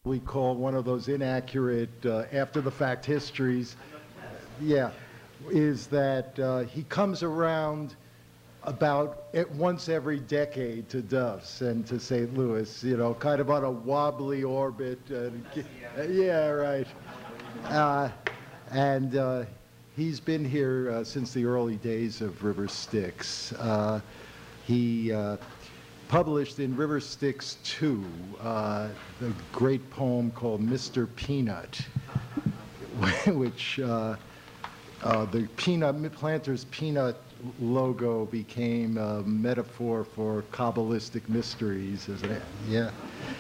we call one of those inaccurate after-the-fact histories, yeah, is that he comes around about once every decade to Duff's and to St. Louis, you know, kind of on a wobbly orbit. Yeah, right. And he's been here since the early days of River Styx. He published in River Styx 2 the great poem called Mr. Peanut, which the planter's peanut logo became a metaphor for Kabbalistic mysteries, isn't it? Yeah.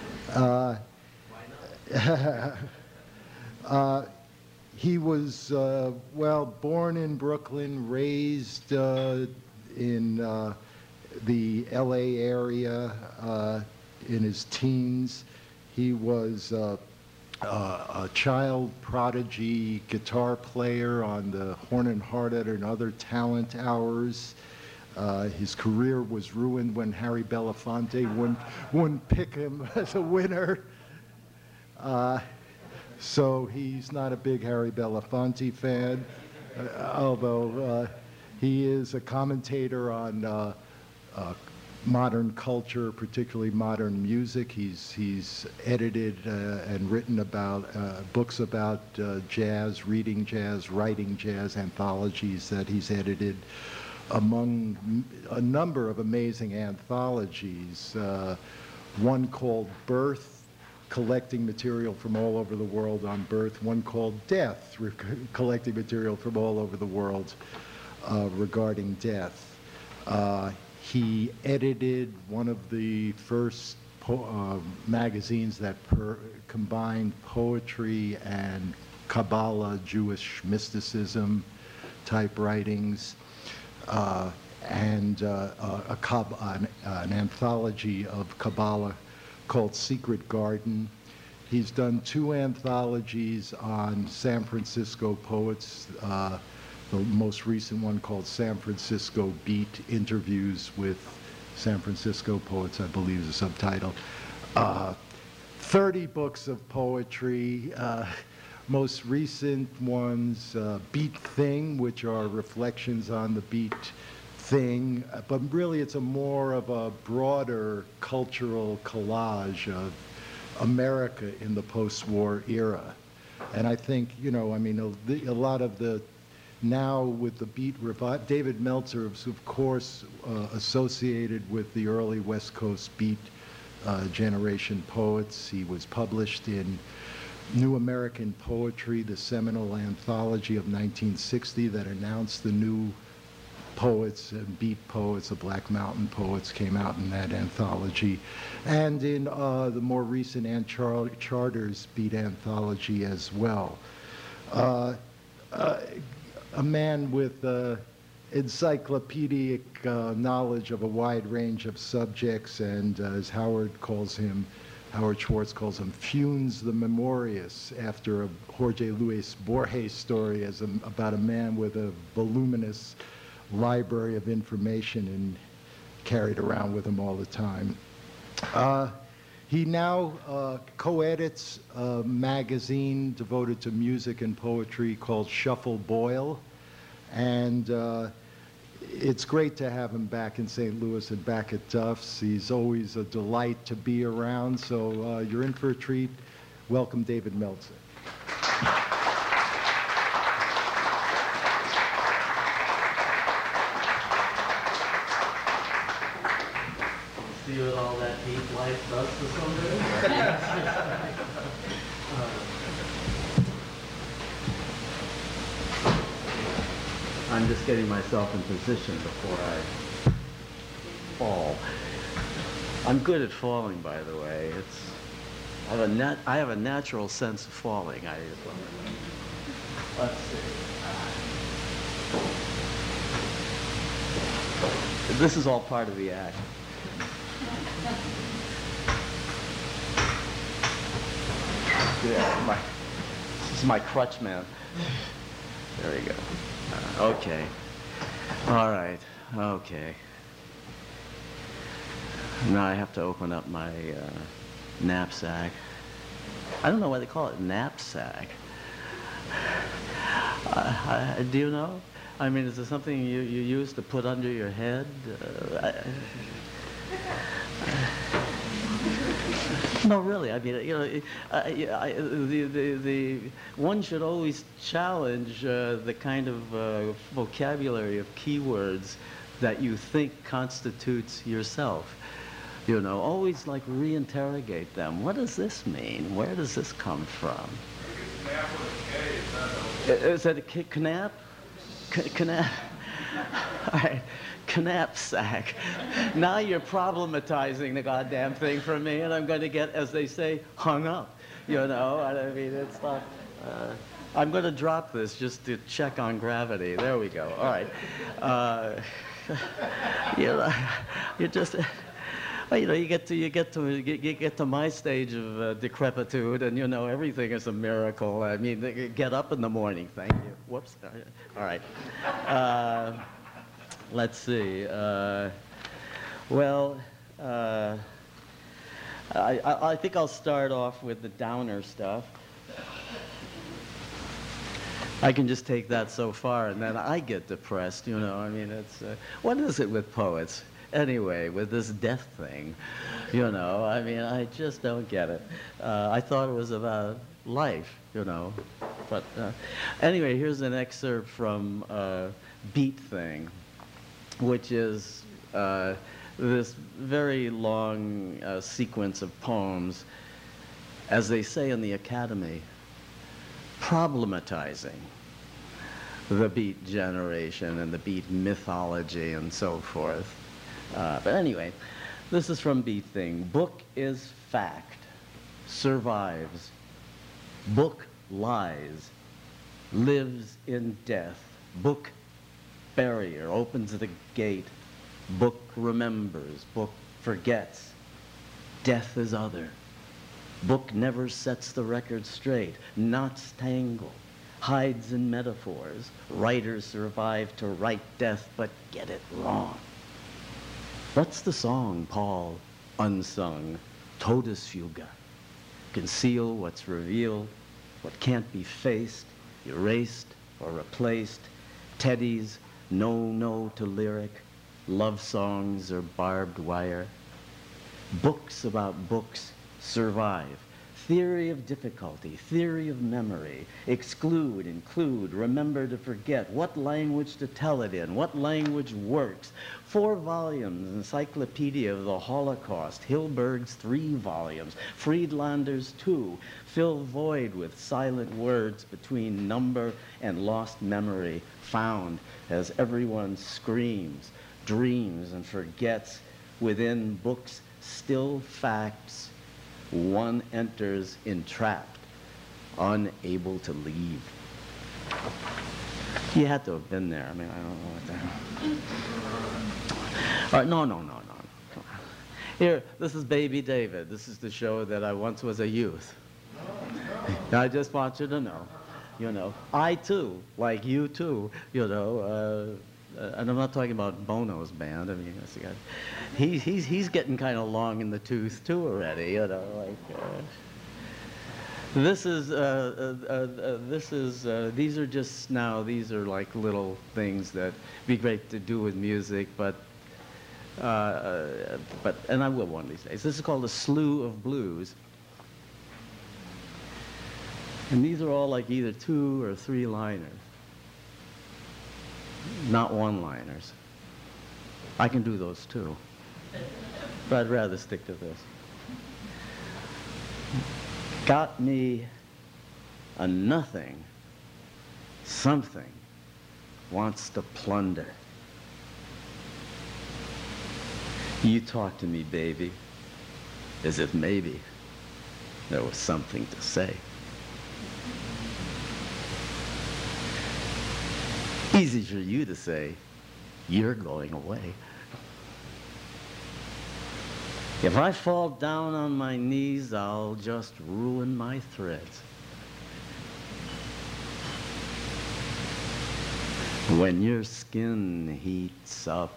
He was, well, born in Brooklyn, raised in the LA area in his teens. He was a child prodigy guitar player on the Horn and Hardart and other talent hours. His career was ruined when Harry Belafonte wouldn't pick him as a winner. So he's not a big Harry Belafonte fan, although he is a commentator on modern culture, particularly modern music. He's edited and written about books about jazz, reading jazz, writing jazz, anthologies that he's edited, among a number of amazing anthologies. One called Birth, collecting material from all over the world on birth. One called Death, collecting material from all over the world regarding death. He edited one of the first magazines that combined poetry and Kabbalah, Jewish mysticism type writings, and an anthology of Kabbalah called Secret Garden. He's done 2 anthologies on San Francisco poets. The most recent one called San Francisco Beat, Interviews with San Francisco Poets, I believe is the subtitle. 30 books of poetry. Most recent ones, Beat Thing, which are reflections on the beat thing, but really it's a more of a broader cultural collage of America in the post-war era. And I think, you know, I mean, a lot of the, now with the beat revival, David Meltzer is of course associated with the early West Coast beat generation poets. He was published in New American Poetry, the seminal anthology of 1960 that announced the new poets and beat poets, the Black Mountain Poets came out in that anthology, and in the more recent Ann Charter's beat anthology as well. A man with encyclopedic knowledge of a wide range of subjects, and as Howard Schwartz calls him, Funes the Memorious, after a Jorge Luis Borges story about a man with a voluminous library of information and carried around with him all the time. He now co-edits a magazine devoted to music and poetry called Shuffle Boil, and it's great to have him back in St. Louis and back at Duff's. He's always a delight to be around, so you're in for a treat. Welcome, David Meltzer. See what all that deep life does to somebody? I'm just getting myself in position before I fall. I'm good at falling, by the way. I have a natural sense of falling. Let's see. This is all part of the act. Yeah, this is my crutch, man. There we go. Okay. All right. Okay. Now I have to open up my knapsack. I don't know why they call it knapsack. Do you know? I mean, is there something you use to put under your head? No, really. I mean, you know, the one should always challenge the kind of vocabulary of keywords that you think constitutes yourself. You know, always like reinterrogate them. What does this mean? Where does this come from? Is that a knap? Knap? All right. Knapsack. Now you're problematizing the goddamn thing for me, and I'm going to get, as they say, hung up. You know, I mean, it's not. I'm going to drop this just to check on gravity. There we go. All right. You know, you just. Well, you know, you get to my stage of decrepitude, and you know everything is a miracle. I mean, get up in the morning. Thank you. Whoops. All right. Let's see. Well, I think I'll start off with the downer stuff. I can just take that so far, and then I get depressed. You know, I mean, it's what is it with poets? Anyway, with this death thing, you know, I mean, I just don't get it. I thought it was about life, you know. But anyway, here's an excerpt from Beat Thing, which is this very long sequence of poems, as they say in the Academy, problematizing the Beat generation and the Beat mythology and so forth. But anyway, this is from Beat Thing. Book is fact, survives. Book lies, lives in death. Book barrier opens the gate. Book remembers. Book forgets. Death is other. Book never sets the record straight. Knots tangle. Hides in metaphors. Writers survive to write death, but get it wrong. What's the song, Paul? Unsung. Totus fuga. Conceal what's revealed, what can't be faced, erased or replaced. Teddies, no to lyric. Love songs or barbed wire. Books about books survive. Theory of difficulty, theory of memory. Exclude, include, remember to forget. What language to tell it in, what language works. 4 volumes, Encyclopedia of the Holocaust. Hilberg's 3 volumes. Friedlander's 2. Fill void with silent words between number and lost memory. Found as everyone screams, dreams, and forgets. Within books, still facts. One enters entrapped, unable to leave. You had to have been there. I mean, I don't know what the hell. All right, no. Come on. Here, this is Baby David. This is the show that I once was a youth. I just want you to know, you know, I too, like you too, you know, and I'm not talking about Bono's band. I mean, he's getting kind of long in the tooth too already. You know, like these are just now. These are like little things that be great to do with music, but and I will one of these days. This is called a slew of blues, and these are all like either 2 or 3 liners. Not one-liners. I can do those too, but I'd rather stick to this. Got me a nothing, something wants to plunder. You talk to me, baby, as if maybe there was something to say. Easy for you to say, you're going away. If I fall down on my knees, I'll just ruin my threads. When your skin heats up,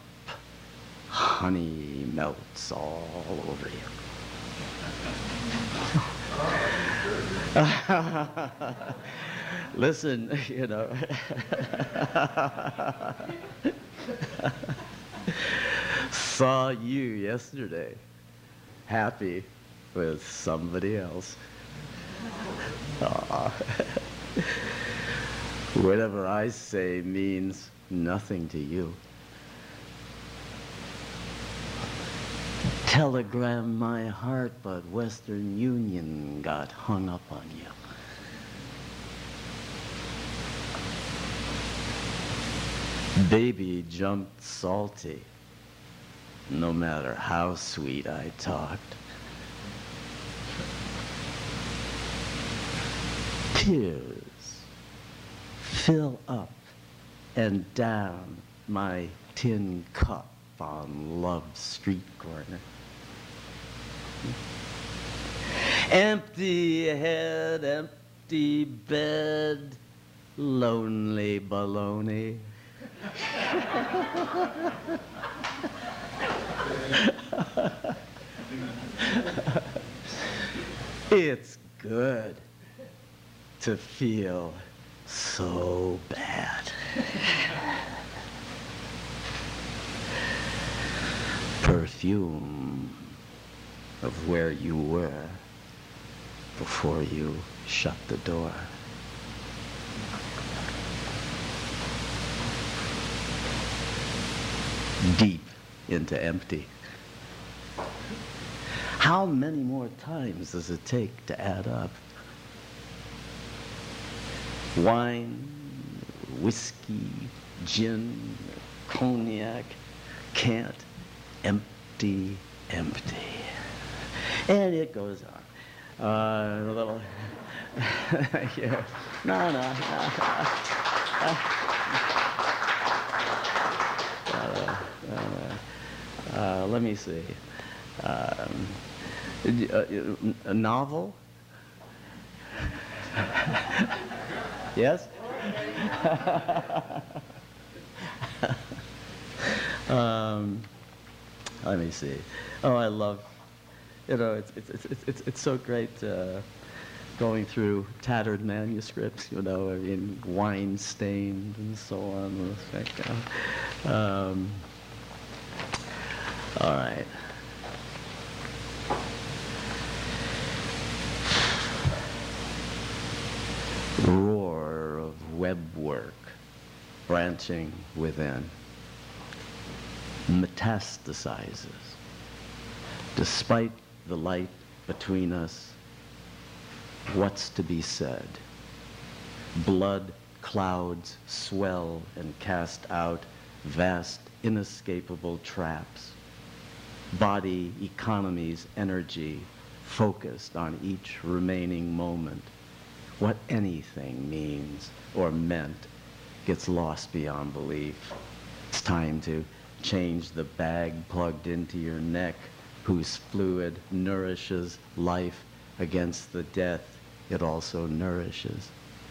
honey melts all over you. Listen, you know, saw you yesterday, happy with somebody else. Aw. Whatever I say means nothing to you. Telegram my heart, but Western Union got hung up on you. Baby jumped salty, no matter how sweet I talked. Tears fill up and down my tin cup on Love's street corner. Empty head, empty bed, lonely baloney. It's good to feel so bad. Perfume of where you were before you shut the door. Deep into empty. How many more times does it take to add up? Wine, whiskey, gin, cognac, can't. Empty, empty. And it goes on. A little. Yeah. No. Let me see. A novel? Yes? Let me see. Oh, I love, it's so great going through tattered manuscripts, I mean, wine stained and so on. All right. Roar of web work branching within metastasizes. Despite the light between us, what's to be said? Blood clouds swell and cast out vast, inescapable traps. Body economies energy focused on each remaining moment. What anything means or meant gets lost beyond belief. It's time to change the bag plugged into your neck whose fluid nourishes life against the death it also nourishes.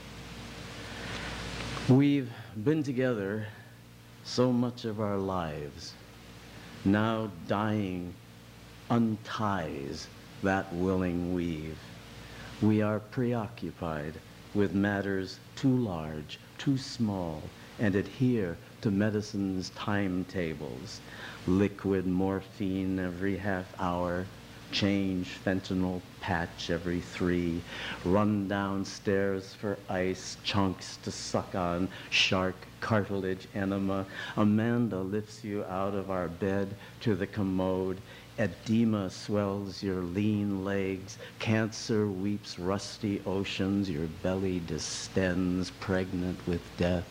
We've been together so much of our lives. Now dying unties that willing weave. We are preoccupied with matters too large, too small, and adhere to medicine's timetables. Liquid morphine every half hour, change fentanyl patch every 3, run downstairs for ice chunks to suck on, shark cartilage enema. Amanda lifts you out of our bed to the commode. Edema swells your lean legs. Cancer weeps rusty oceans. Your belly distends, pregnant with death.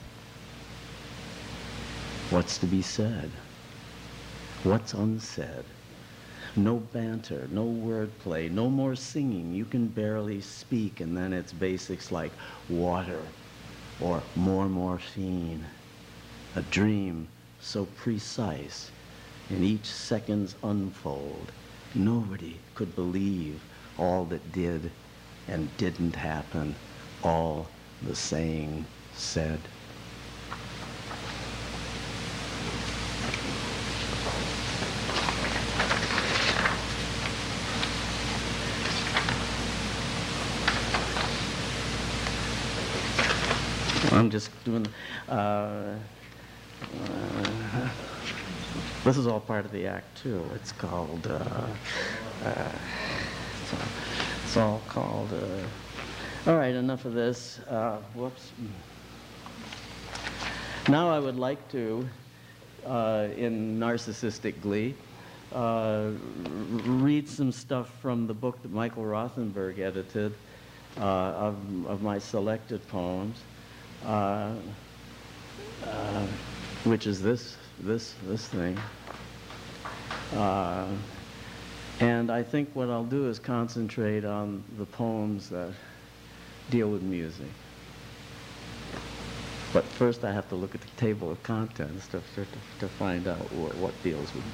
What's to be said? What's unsaid? No banter, no wordplay, no more singing. You can barely speak, and then it's basics like water or more morphine. A dream so precise in each second's unfold. Nobody could believe all that did and didn't happen, all the saying said. I'm just doing, this is all part of the act too. It's called, it's all called, all right, enough of this. Whoops. Now I would like to, in narcissistic glee, read some stuff from the book that Michael Rothenberg edited of my selected poems, which is this thing. And I think what I'll do is concentrate on the poems that deal with music. But first I have to look at the table of contents to find out what deals with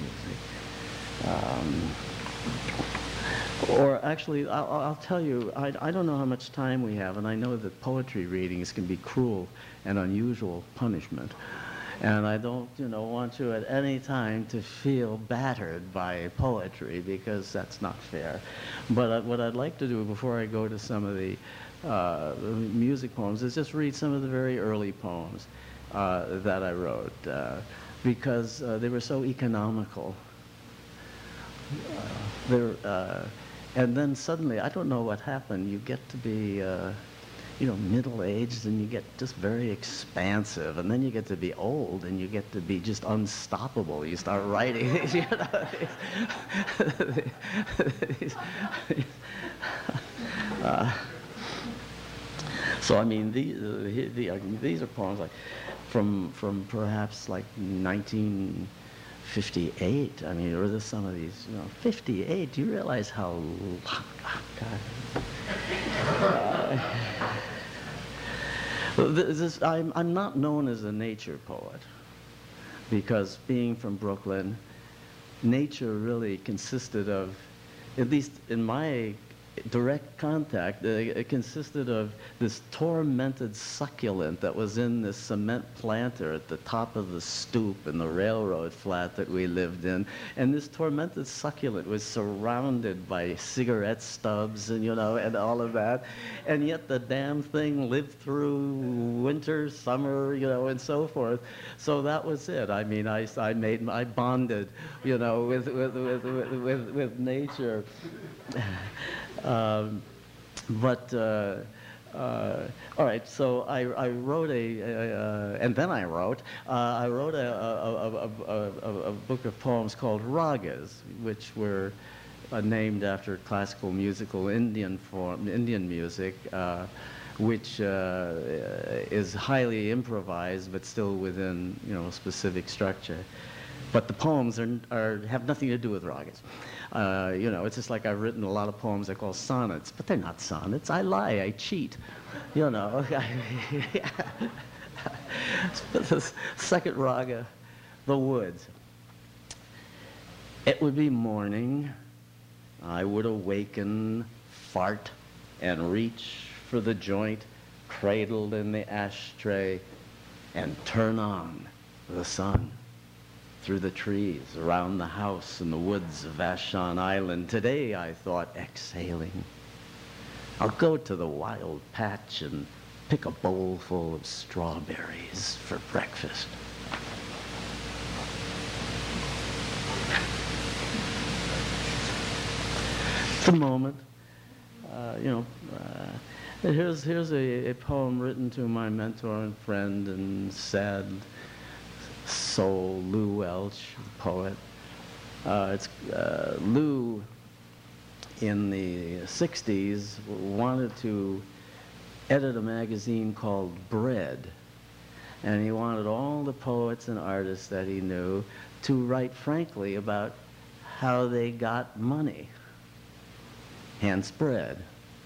music. Or actually, I'll tell you, I don't know how much time we have, and I know that poetry readings can be cruel and unusual punishment. And I don't, want you at any time to feel battered by poetry, because that's not fair. But what I'd like to do before I go to some of the music poems is just read some of the very early poems that I wrote, because they were so economical. And then suddenly, I don't know what happened, you get to be middle-aged, and you get just very expansive, and then you get to be old, and you get to be just unstoppable. You start writing so I mean, these are poems like from perhaps like 1958. I mean, or there's some of these, 58. Do you realize how? Oh, God. I'm not known as a nature poet, because being from Brooklyn, nature really consisted of, at least in my direct contact, it consisted of this tormented succulent that was in this cement planter at the top of the stoop in the railroad flat that we lived in. And this tormented succulent was surrounded by cigarette stubs and, and all of that. And yet the damn thing lived through winter, summer, and so forth. So that was it. I mean, I bonded, with nature. All right, so I wrote and then I wrote a book of poems called ragas, which were named after classical musical Indian music, which is highly improvised, but still within, a specific structure. But the poems have nothing to do with ragas. It's just like I've written a lot of poems I call sonnets, but they're not sonnets. I lie, I cheat, The second raga, the woods. It would be morning. I would awaken, fart, and reach for the joint cradled in the ashtray and turn on the sun. Through the trees, around the house in the woods of Vashon Island. Today, I thought, exhaling. I'll go to the wild patch and pick a bowl full of strawberries for breakfast. It's a moment, here's a poem written to my mentor and friend and sad soul, Lou Welch, the poet. Lou, in the 60s, wanted to edit a magazine called Bread. And he wanted all the poets and artists that he knew to write frankly about how they got money. Hence bread.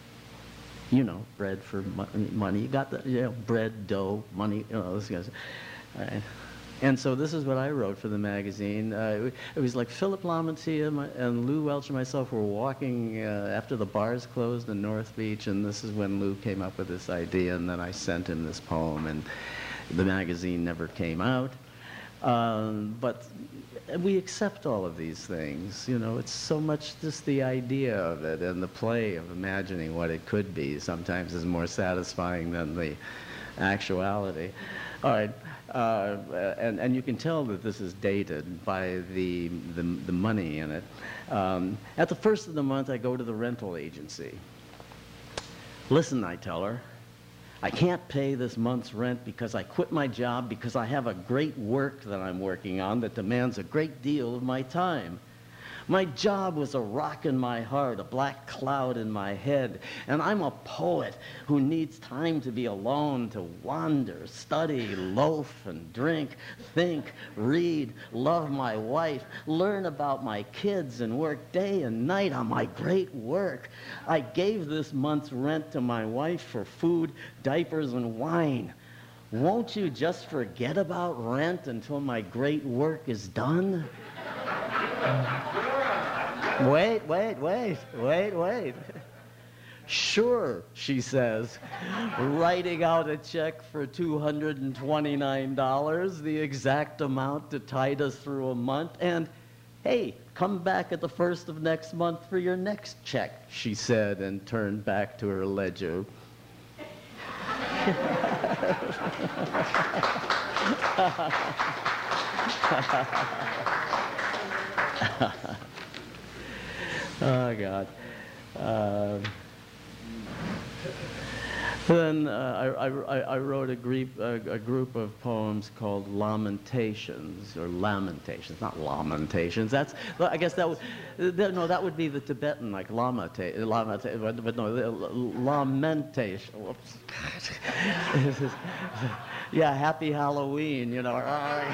Bread for money. You got the, bread, dough, money, those guys. All right. And so this is what I wrote for the magazine. It was like Philip Lamantia and Lou Welch and myself were walking after the bars closed in North Beach, and this is when Lou came up with this idea, and then I sent him this poem, and the magazine never came out. But we accept all of these things. It's so much just the idea of it, and the play of imagining what it could be sometimes is more satisfying than the actuality. All right, and you can tell that this is dated by the money in it. At the first of the month, I go to the rental agency. Listen, I tell her, I can't pay this month's rent because I quit my job because I have a great work that I'm working on that demands a great deal of my time. My job was a rock in my heart, a black cloud in my head, and I'm a poet who needs time to be alone, to wander, study, loaf and drink, think, read, love my wife, learn about my kids, and work day and night on my great work. I gave this month's rent to my wife for food, diapers, and wine. Won't you just forget about rent until my great work is done? Wait. Sure, she says, writing out a check for $229, the exact amount to tide us through a month, and hey, come back at the first of next month for your next check, she said, and turned back to her ledger. Oh, God. Then I wrote a group of poems called Lamentations, or Lamentations, not Lamentations. That's, I guess that would, no, that would be the Tibetan, like Lamentation, but no, Lamentation. Whoops. Yeah, Happy Halloween, you know.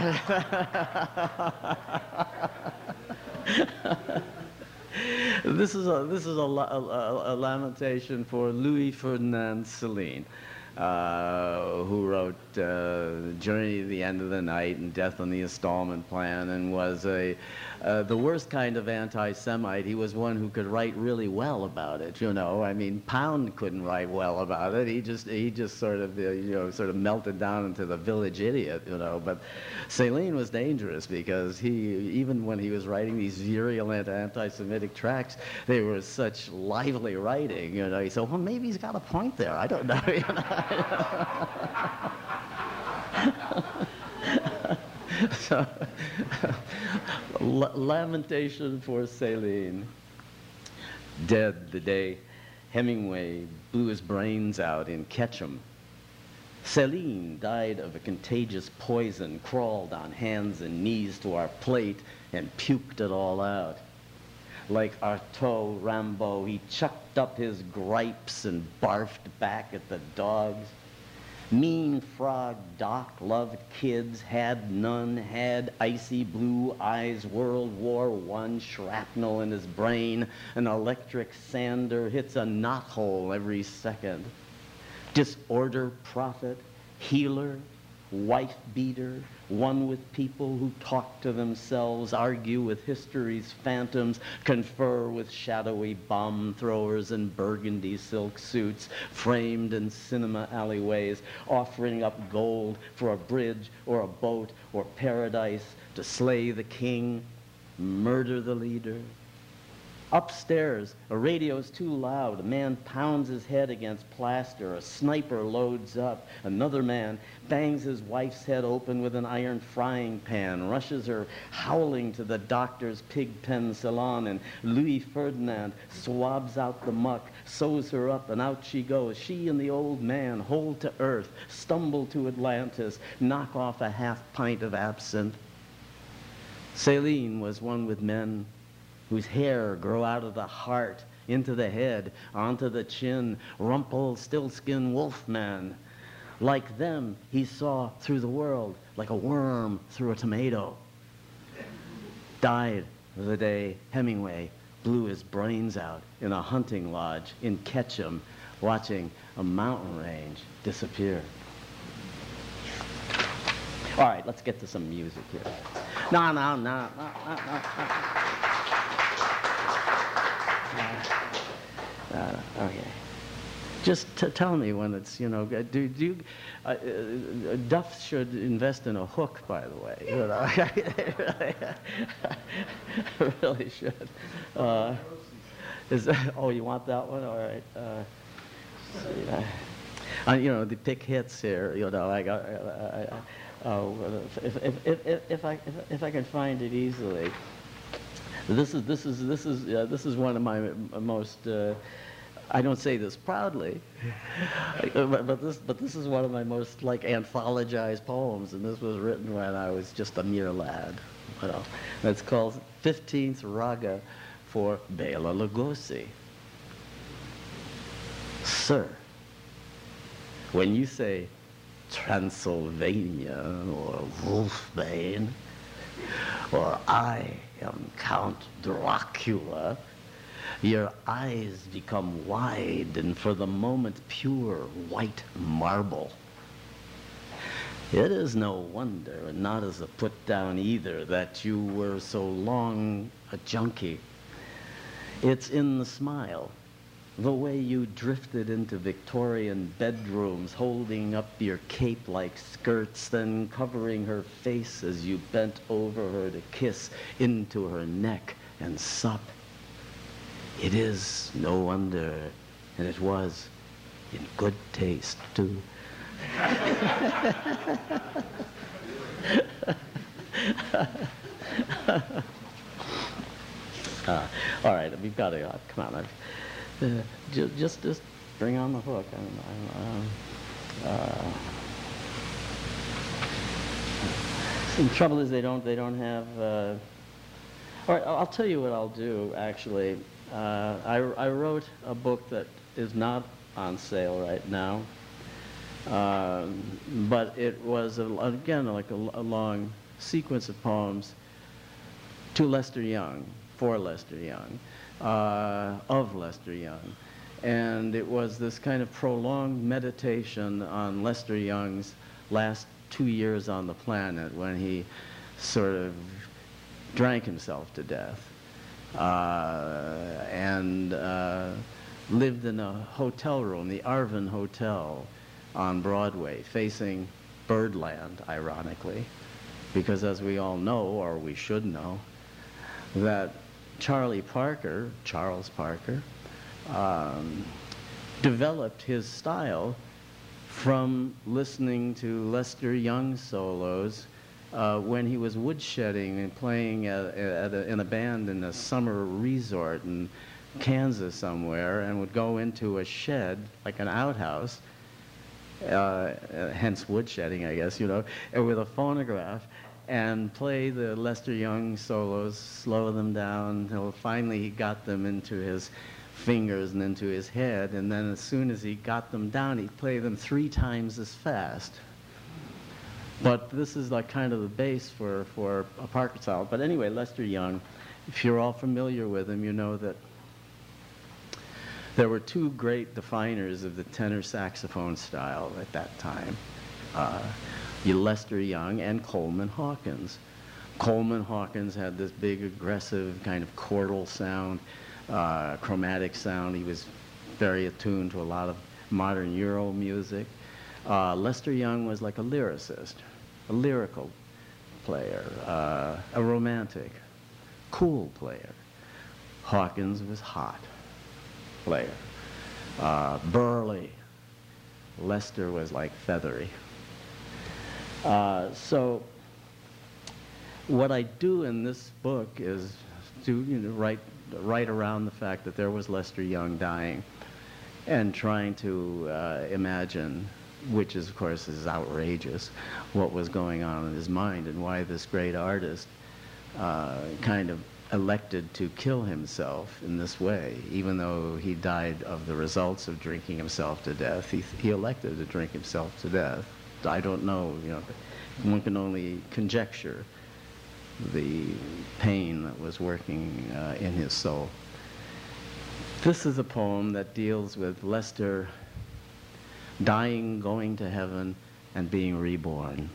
This is a lamentation for Louis Ferdinand Céline, who wrote Journey to the End of the Night and Death on the Installment Plan, and was the worst kind of anti-Semite. He was one who could write really well about it, you know. I mean, Pound couldn't write well about it. He just sort of, sort of melted down into the village idiot, you know. But Céline was dangerous because even when he was writing these virulent anti-Semitic tracts, they were such lively writing, you know. He said, well, maybe he's got a point there. I don't know, you know. So, lamentation for Céline. Dead the day Hemingway blew his brains out in Ketchum. Céline died of a contagious poison, crawled on hands and knees to our plate, and puked it all out. Like Artaud Rimbaud, he chucked up his gripes and barfed back at the dogs. Mean frog Doc loved kids, had none, had icy blue eyes, World War I shrapnel in his brain, an electric sander hits a knothole every second. Disorder prophet, healer, wife beater, one with people who talk to themselves, argue with history's phantoms, confer with shadowy bomb throwers in burgundy silk suits, framed in cinema alleyways, offering up gold for a bridge or a boat or paradise, to slay the king, murder the leader. Upstairs, a radio's too loud. A man pounds his head against plaster. A sniper loads up. Another man bangs his wife's head open with an iron frying pan, rushes her howling to the doctor's pig pen salon, and Louis Ferdinand swabs out the muck, sews her up, and out she goes. She and the old man hold to earth, stumble to Atlantis, knock off a half pint of absinthe. Céline was one with men whose hair grew out of the heart, into the head, onto the chin, Rumpelstiltskin wolfman. Like them, he saw through the world like a worm through a tomato. Died the day Hemingway blew his brains out in a hunting lodge in Ketchum, watching a mountain range disappear. All right, let's get to some music here. No. Okay. Just tell me when it's, do you, Duff should invest in a hook, by the way. You know? Really should. Oh, you want that one? All right. You know, the pick hits here. You know, if I can find it easily. This is one of my most. I don't say this proudly, but this is one of my most like anthologized poems, and this was written when I was just a mere lad. You know, it's called 15th Raga for Bela Lugosi. Sir, when you say Transylvania or Wolfbane, or I am Count Dracula, your eyes become wide and for the moment pure white marble. It is no wonder, and not as a put down either, that you were so long a junkie. It's in the smile, the way you drifted into Victorian bedrooms, holding up your cape-like skirts, then covering her face as you bent over her to kiss into her neck and sup. It is no wonder, and it was in good taste, too. All right, we've got to, come on. Just bring on the hook. The trouble is they don't have. All right, I'll tell you what I'll do. Actually, I wrote a book that is not on sale right now, but it was again like a long sequence of poems to Lester Young, for Lester Young. Of Lester Young. And it was this kind of prolonged meditation on Lester Young's last 2 years on the planet when he sort of drank himself to death and lived in a hotel room, the Arvin Hotel on Broadway, facing Birdland, ironically, because as we all know, or we should know, that Charles Parker, developed his style from listening to Lester Young solos when he was woodshedding and playing in a band in a summer resort in Kansas somewhere, and would go into a shed, like an outhouse, hence woodshedding, I guess, you know, and with a phonograph, and play the Lester Young solos, slow them down until finally he got them into his fingers and into his head, and then as soon as he got them down, he'd play them 3 times as fast. But this is like kind of the base for a Parker style. But anyway, Lester Young, if you're all familiar with him, you know that there were 2 great definers of the tenor saxophone style at that time. Lester Young and Coleman Hawkins. Coleman Hawkins had this big, aggressive kind of chordal sound, chromatic sound. He was very attuned to a lot of modern Euro music. Lester Young was like a lyricist, a lyrical player, a romantic, cool player. Hawkins was hot player, burly. Lester was like feathery. So what I do in this book is to write around the fact that there was Lester Young dying, and trying to imagine, which is, of course is outrageous, what was going on in his mind and why this great artist kind of elected to kill himself in this way. Even though he died of the results of drinking himself to death, he elected to drink himself to death. I don't know, you know, one can only conjecture the pain that was working in his soul. This is a poem that deals with Lester dying, going to heaven, and being reborn.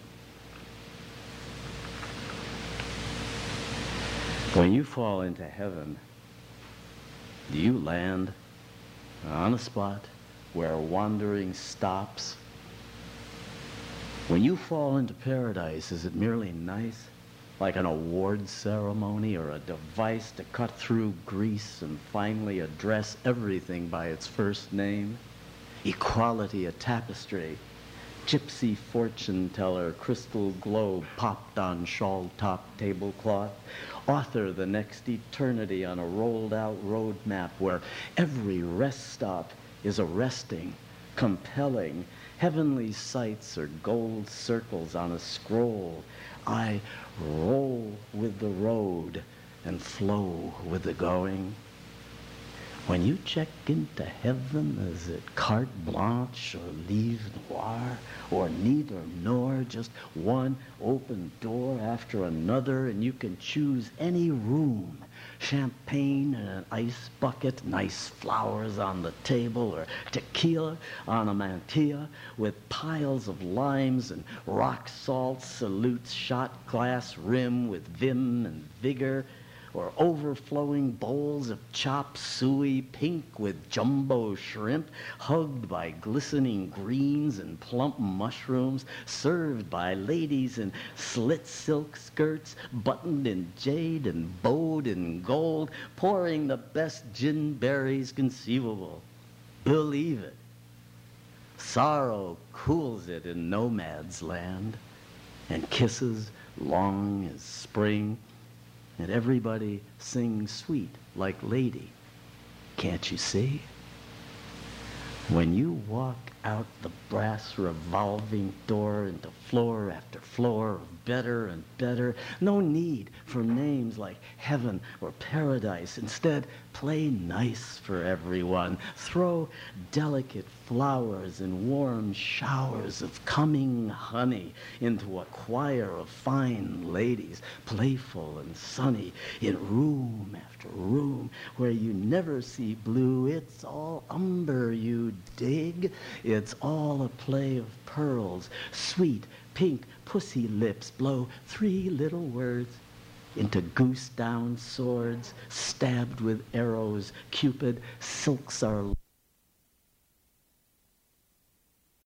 When you fall into heaven, do you land on a spot where wandering stops? When you fall into paradise, is it merely nice, like an award ceremony or a device to cut through grease and finally address everything by its first name? equality a tapestry, gypsy fortune teller, crystal globe popped on shawl-top tablecloth, author the next eternity on a rolled-out road map where every rest stop is arresting, compelling, heavenly sights or gold circles on a scroll. I roll with the road and flow with the going. When you check into heaven, is it carte blanche or livre noir, or neither nor, just one open door after another, and you can choose any room, champagne in an ice bucket, nice flowers on the table, or tequila on a mantilla with piles of limes and rock salt salutes, shot glass rim with vim and vigor, or overflowing bowls of chop suey pink with jumbo shrimp, hugged by glistening greens and plump mushrooms, served by ladies in slit silk skirts, buttoned in jade and bowed in gold, pouring the best gin berries conceivable. Believe it. Sorrow cools it in nomad's land, and kisses long as spring, and everybody sings sweet like Lady. Can't you see? When you walk out the brass revolving door into floor after floor of better and better, no need for names like heaven or paradise. Instead, play nice for everyone. Throw delicate flowers and warm showers of coming honey into a choir of fine ladies, playful and sunny, in room after room where you never see blue. It's all umber, you dig. It's all a play of pearls. Sweet, pink, pussy lips blow 3 little words into goose down swords, stabbed with arrows. Cupid silks our